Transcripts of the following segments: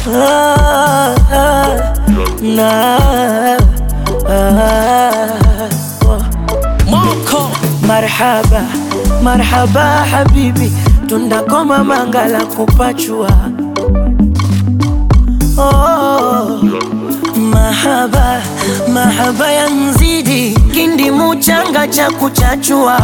Moko marhaba, marhaba habibi, tundakoma mangala kupachua. Mahaba, mahaba ya nzidi, kindi muchanga cha kuchachua.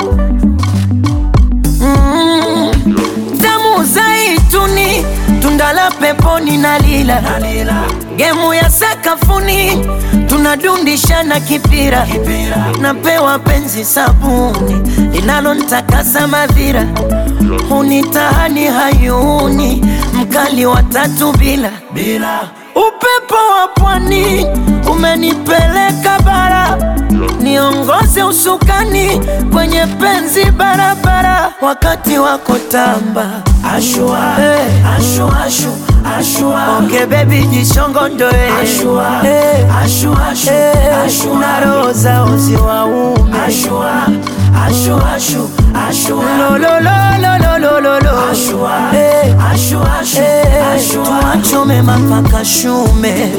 Damu zaituni, tundala peponi na lila. Gemu ya sakafuni, tunadundisha na kipira. Napewa penzi sabuni, linalo ntakasa madhira. Hunitahani hayuni, mkali wa tatu bila. Upepo wa pwani, umenipeleka bara. Niongoze usukani, kwenye penzi barabara. Wakati wako tamba, ashua, ashua, ashua, ashua. Okay baby jishongo ndoe, ashua, ashua, ashua, ashua. Na roza uzi wa ume, ashua, ashua, ashua, ashua. Lo lo lo lo lo lo lo lo, ashua, ashua, ashua, ashua. Tuachome mapaka shume.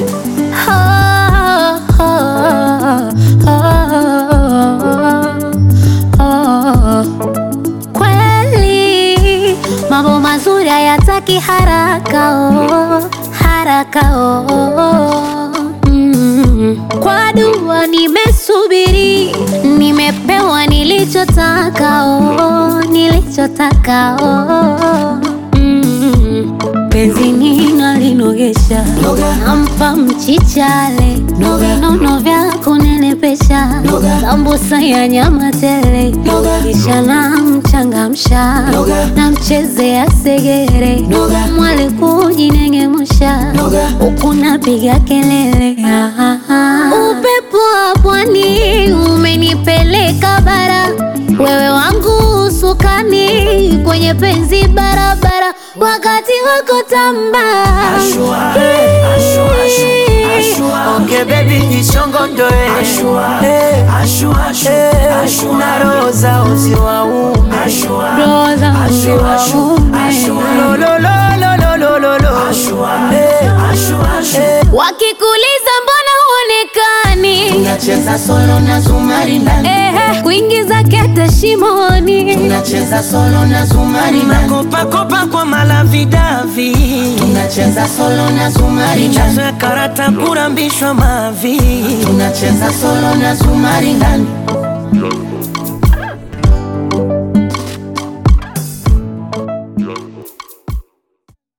Kweli mambo mazuri hayataki haraka, haraka. Kwa dua nimesubiri, nimepewa nilichotaka, nilichotaka. Penzi nina linogesha, nampa mchichale, vinono vya kunenepesha, sambusa ya nyama tele, kisha namchangamsha, namchezea segere, mwale kujinengemusha, huku napiga kelele. Upepo wa pwani umenipeleka bara, wewe wangu usukani, kwenye penzi barabara. Wakati wako tamba, ashua, ashua, ashua, ashua. Okay baby jishongo ndoe, ashua, ashua, ashua, ashua. Na roza uzi wa ume, ashua, roza uzi wa ume. Lo lo lo lo lo lo lo lo, ashua, ashua, ashua. Wakikuliza mbona huonekani, tunacheza solo na zumari ndani. Kuingiza kete shimoni, tunacheza solo na zumari ndani. Kopa kopa kwa malavidavi, tunacheza solo na zumari ndani. Chazo ya karata kurambishwa mavi, tunacheza solo na zumari ndani.